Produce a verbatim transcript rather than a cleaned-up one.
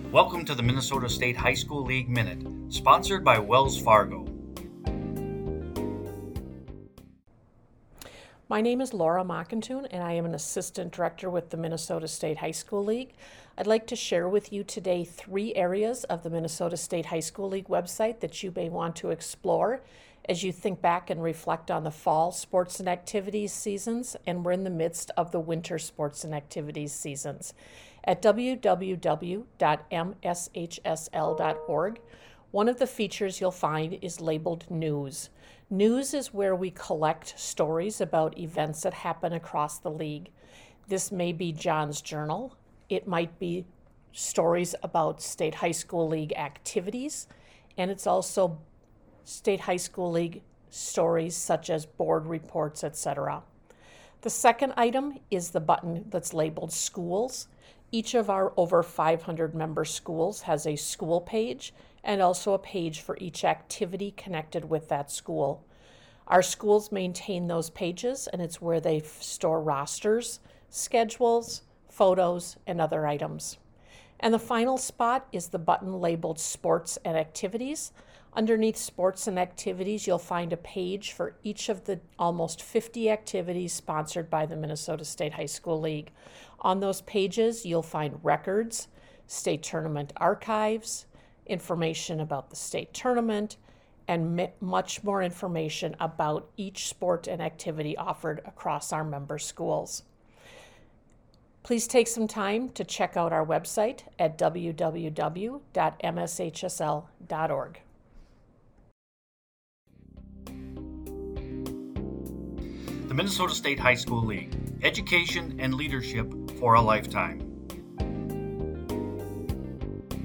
Welcome to the Minnesota State High School League Minute, sponsored by Wells Fargo. My name is Laura Mockentune, and I am an assistant director with the Minnesota State High School League. I'd like to share with you today three areas of the Minnesota State High School League website that you may want to explore as you think back and reflect on the fall sports and activities seasons, and we're in the midst of the winter sports and activities seasons. At w w w dot m s h s l dot org, one of the features you'll find is labeled News. News is where we collect stories about events that happen across the league. This may be John's Journal. It might be stories about State High School League activities, and it's also State High School League stories such as board reports, et cetera. The second item is the button that's labeled Schools. Each of our over five hundred member schools has a school page and also a page for each activity connected with that school. Our schools maintain those pages, and it's where they f- store rosters, schedules, photos, and other items. And the final spot is the button labeled Sports and Activities. Underneath Sports and Activities, you'll find a page for each of the almost fifty activities sponsored by the Minnesota State High School League. On those pages, you'll find records, state tournament archives, information about the state tournament, and m- much more information about each sport and activity offered across our member schools. Please take some time to check out our website at w w w dot m s h s l dot org. The Minnesota State High School League, education and leadership for a lifetime.